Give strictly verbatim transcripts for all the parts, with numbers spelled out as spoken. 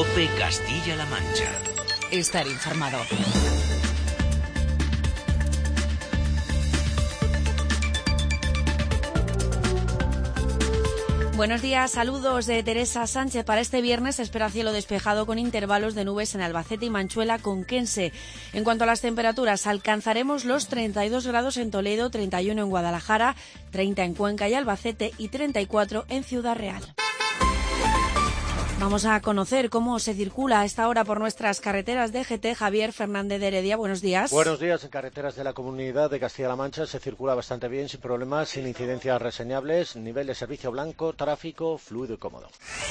COPE Castilla-La Mancha. Estar informado. Buenos días, saludos de Teresa Sánchez. Para este viernes se espera cielo despejado con intervalos de nubes en Albacete y Manchuela Conquense. En cuanto a las temperaturas, alcanzaremos los treinta y dos grados en Toledo, treinta y uno en Guadalajara, treinta en Cuenca y Albacete y treinta y cuatro en Ciudad Real. Vamos a conocer cómo se circula a esta hora por nuestras carreteras de G T. Javier Fernández de Heredia, buenos días. Buenos días. En carreteras de la Comunidad de Castilla-La Mancha se circula bastante bien, sin problemas, sin incidencias reseñables, nivel de servicio blanco, tráfico fluido y cómodo.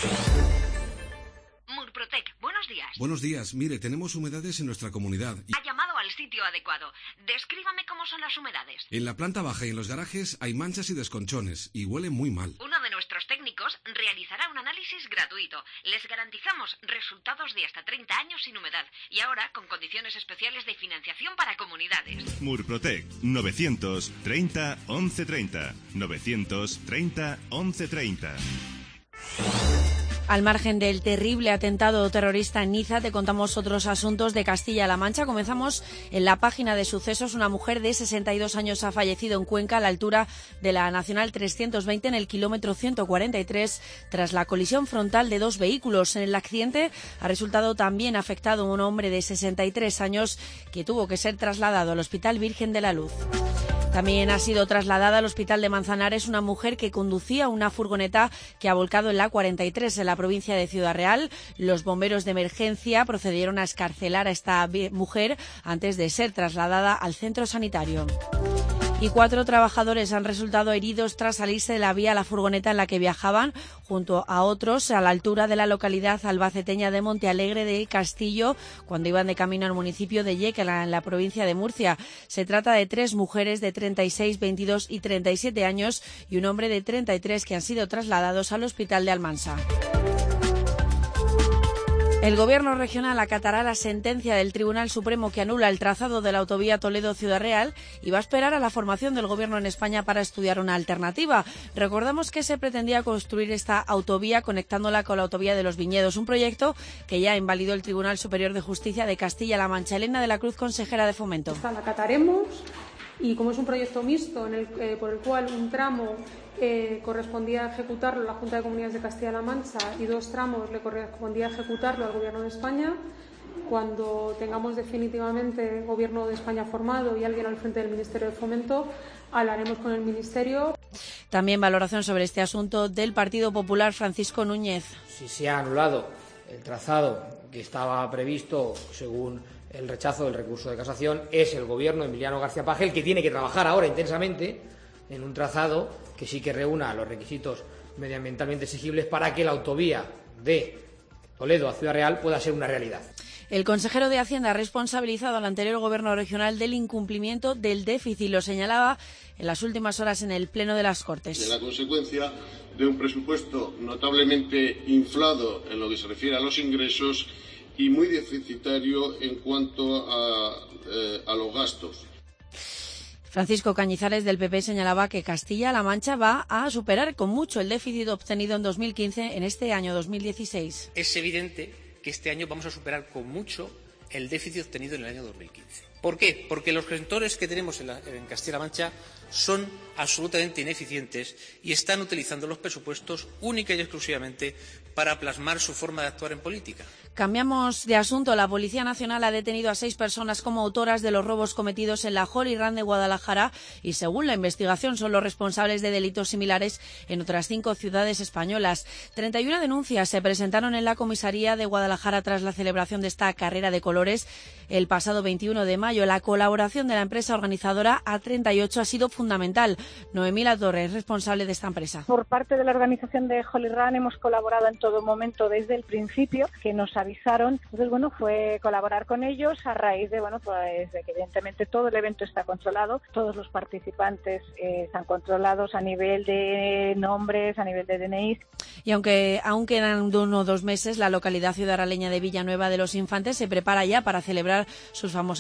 Murprotec, buenos días. Buenos días. Mire, tenemos humedades en nuestra comunidad. Y... Ha llamado al sitio adecuado. Descríbame cómo son las humedades. En la planta baja y en los garajes hay manchas y desconchones y huele muy mal. Uno de nuestros técnicos realizará un análisis gratuito. Les garantizamos resultados de hasta treinta años sin humedad y ahora con condiciones especiales de financiación para comunidades. Murprotec, novecientos treinta once treinta. novecientos treinta once treinta. Al margen del terrible atentado terrorista en Niza, te contamos otros asuntos de Castilla-La Mancha. Comenzamos en la página de sucesos. Una mujer de sesenta y dos años ha fallecido en Cuenca a la altura de la Nacional trescientos veinte en el kilómetro ciento cuarenta y tres tras la colisión frontal de dos vehículos. En el accidente ha resultado también afectado un hombre de sesenta y tres años que tuvo que ser trasladado al Hospital Virgen de la Luz. También ha sido trasladada al Hospital de Manzanares una mujer que conducía una furgoneta que ha volcado en la cuarenta y tres en la provincia de Ciudad Real. Los bomberos de emergencia procedieron a excarcelar a esta mujer antes de ser trasladada al centro sanitario. Y cuatro trabajadores han resultado heridos tras salirse de la vía la furgoneta en la que viajaban, junto a otros a la altura de la localidad albaceteña de Montealegre de Castillo, cuando iban de camino al municipio de Yecla, en la provincia de Murcia. Se trata de tres mujeres de treinta y seis, veintidós y treinta y siete años y un hombre de treinta y tres que han sido trasladados al hospital de Almansa. El Gobierno regional acatará la sentencia del Tribunal Supremo que anula el trazado de la autovía Toledo-Ciudad Real y va a esperar a la formación del Gobierno en España para estudiar una alternativa. Recordamos que se pretendía construir esta autovía conectándola con la autovía de los Viñedos, un proyecto que ya invalidó el Tribunal Superior de Justicia de Castilla-La Mancha. Elena de la Cruz, consejera de Fomento. Esta la acataremos y como es un proyecto mixto en el, eh, por el cual un tramo Eh, correspondía ejecutarlo a la Junta de Comunidades de Castilla-La Mancha y dos tramos le correspondía ejecutarlo al Gobierno de España. Cuando tengamos definitivamente Gobierno de España formado y alguien al frente del Ministerio de Fomento, hablaremos con el Ministerio. También valoración sobre este asunto del Partido Popular, Francisco Núñez. Si se ha anulado el trazado que estaba previsto según el rechazo del recurso de casación, es el Gobierno de Emiliano García Paje el que tiene que trabajar ahora intensamente en un trazado que sí que reúna los requisitos medioambientalmente exigibles para que la autovía de Toledo a Ciudad Real pueda ser una realidad. El consejero de Hacienda ha responsabilizado al anterior Gobierno regional del incumplimiento del déficit. Lo señalaba en las últimas horas en el Pleno de las Cortes. De la consecuencia de un presupuesto notablemente inflado en lo que se refiere a los ingresos y muy deficitario en cuanto a, eh, a los gastos. Francisco Cañizares del P P señalaba que Castilla-La Mancha va a superar con mucho el déficit obtenido en dos mil quince en este año dos mil dieciséis. Es evidente que este año vamos a superar con mucho el déficit obtenido en el año dos mil quince. ¿Por qué? Porque los gestores que tenemos en, la, en Castilla-La Mancha son absolutamente ineficientes y están utilizando los presupuestos única y exclusivamente para plasmar su forma de actuar en política. Cambiamos de asunto. La Policía Nacional ha detenido a seis personas como autoras de los robos cometidos en la Holy Run de Guadalajara y, según la investigación, son los responsables de delitos similares en otras cinco ciudades españolas. treinta y una denuncias se presentaron en la comisaría de Guadalajara tras la celebración de esta carrera de colores el pasado veintiuno de mayo. La colaboración de la empresa organizadora A treinta y ocho ha sido fundamental. Noemí La Torre es responsable de esta empresa. Por parte de la organización de Holy Run hemos colaborado en todo momento desde el principio, que nos avisaron. Entonces, bueno, fue colaborar con ellos a raíz de, bueno, pues de que evidentemente todo el evento está controlado, todos los participantes eh, están controlados a nivel de nombres, a nivel de D N I. Y aunque aún quedan uno o dos meses, la localidad ciudadraleña de Villanueva de los Infantes se prepara ya para celebrar sus famosas jornadas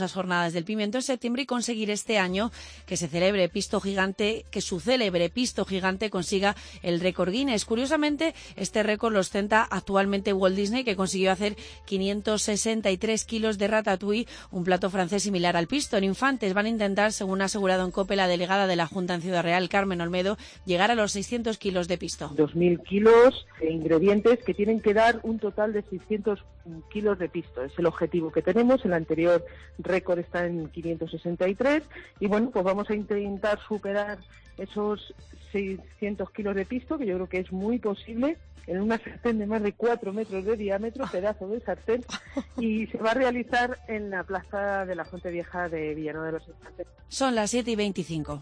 Jornadas del Pimiento en septiembre y conseguir este año que se celebre Pisto Gigante, que su célebre Pisto Gigante consiga el récord Guinness. Curiosamente, este récord lo ostenta actualmente Walt Disney, que consiguió hacer quinientos sesenta y tres kilos de ratatouille, un plato francés similar al pisto. En Infantes van a intentar, según ha asegurado en COPE la delegada de la Junta en Ciudad Real, Carmen Olmedo, llegar a los seiscientos kilos de pisto. dos mil kilos de ingredientes que tienen que dar un total de seiscientos kilos de pisto. Es el objetivo que tenemos. El anterior récord está en quinientos sesenta y tres y bueno, pues vamos a intentar superar esos seiscientos kilos de pisto, que yo creo que es muy posible, en una sartén de más de cuatro metros de diámetro, pedazo de sartén, y se va a realizar en la plaza de la Fuente Vieja de Villanueva de los Infantes. Son las siete y veinticinco.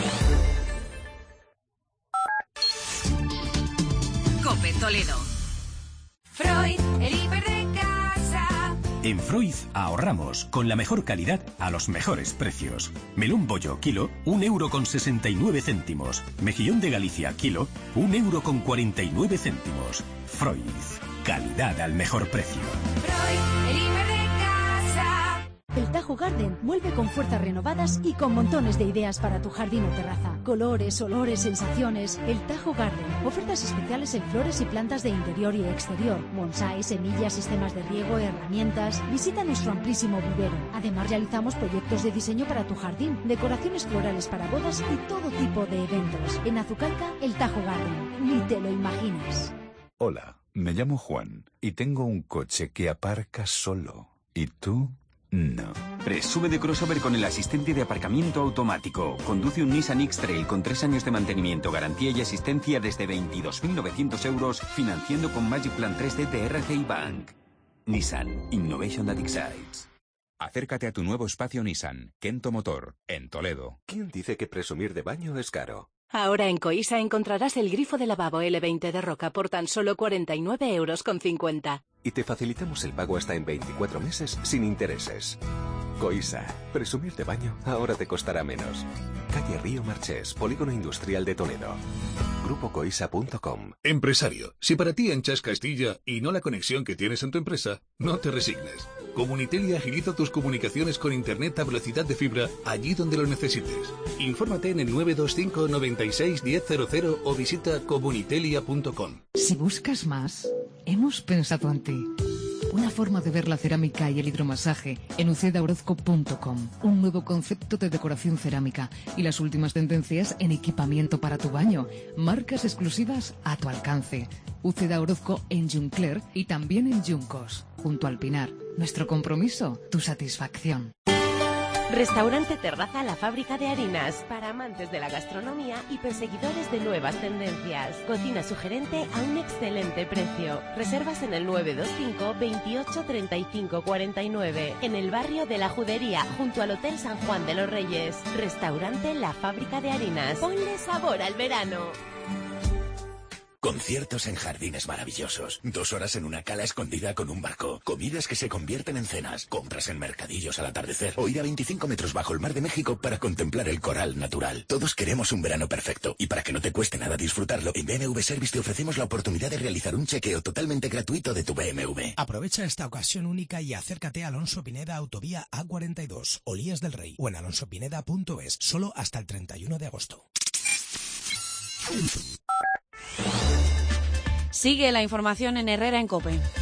COPE Toledo. Freud, el hiper de casa. En Freud ahorramos con la mejor calidad a los mejores precios. Melón bollo kilo, un euro con sesenta y nueve céntimos. Mejillón de Galicia kilo, un euro con cuarenta y nueve céntimos. Freud, calidad al mejor precio. Freud, el hiper de casa. El Tajo Garden vuelve con fuerzas renovadas y con montones de ideas para tu jardín o terraza. Colores, olores, sensaciones. El Tajo Garden. Ofertas especiales en flores y plantas de interior y exterior. Bonsái, semillas, sistemas de riego, herramientas. Visita nuestro amplísimo vivero. Además realizamos proyectos de diseño para tu jardín, decoraciones florales para bodas y todo tipo de eventos. En Azucarca, el Tajo Garden. Ni te lo imaginas. Hola, me llamo Juan y tengo un coche que aparca solo. ¿Y tú? No. Presume de crossover con el asistente de aparcamiento automático. Conduce un Nissan X-Trail con tres años de mantenimiento, garantía y asistencia desde veintidós mil novecientos euros, financiando con Magic Plan tres D de R C I Bank. Nissan. Innovation that excites. Acércate a tu nuevo espacio Nissan, Kento Motor, en Toledo. ¿Quién dice que presumir de baño es caro? Ahora en Coisa encontrarás el grifo de lavabo L veinte de Roca por tan solo cuarenta y nueve euros con cincuenta. Y te facilitamos el pago hasta en veinticuatro meses sin intereses. Coisa, presumir de baño ahora te costará menos. Calle Río Marchés, Polígono Industrial de Toledo. grupo coisa punto com. Empresario, si para ti ancha es Castilla y no la conexión que tienes en tu empresa, no te resignes. Comunitel agiliza tus comunicaciones con internet a velocidad de fibra allí donde lo necesites. Infórmate en el nueve dos cinco, noventa y seis, diez cero cero o visita comunitelia punto com. Si buscas más, hemos pensado en ti. Una forma de ver la cerámica y el hidromasaje en uceda orozco punto com. Un nuevo concepto de decoración cerámica y las últimas tendencias en equipamiento para tu baño. Marcas exclusivas a tu alcance. Uceda Orozco en Juncler y también en Juncos, junto al Pinar. Nuestro compromiso, tu satisfacción. Restaurante Terraza La Fábrica de Harinas, para amantes de la gastronomía y perseguidores de nuevas tendencias. Cocina sugerente a un excelente precio. Reservas en el nueve dos cinco, veintiocho, treinta y cinco, cuarenta y nueve, en el barrio de la Judería, junto al Hotel San Juan de los Reyes. Restaurante La Fábrica de Harinas. Ponle sabor al verano. Conciertos en jardines maravillosos, dos horas en una cala escondida con un barco, comidas que se convierten en cenas, compras en mercadillos al atardecer o ir a veinticinco metros bajo el Mar de México para contemplar el coral natural. Todos queremos un verano perfecto y para que no te cueste nada disfrutarlo, en B M W Service te ofrecemos la oportunidad de realizar un chequeo totalmente gratuito de tu B M W. Aprovecha esta ocasión única y acércate a Alonso Pineda Autovía A cuarenta y dos, Olías del Rey o en alonso pineda punto es, solo hasta el treinta y uno de agosto. Sigue la información en Herrera en COPE.